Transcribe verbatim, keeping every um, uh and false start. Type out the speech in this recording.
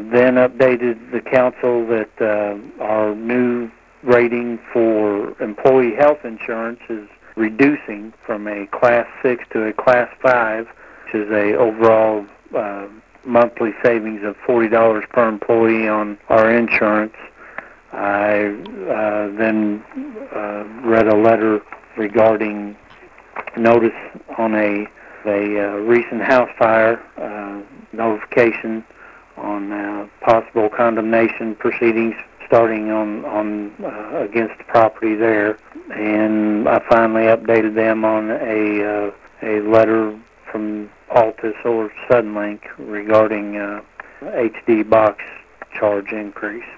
then updated the council that uh, our new rating for employee health insurance is reducing from a Class six to a Class five, which is a overall uh, monthly savings of forty dollars per employee on our insurance. I uh, then uh, read a letter regarding notice on a, a uh, recent house fire, uh, notification on uh, possible condemnation proceedings starting on, on uh, against the property there. And I finally updated them on a, uh, a letter from Altus or Suddenlink regarding uh, H D box charge increase.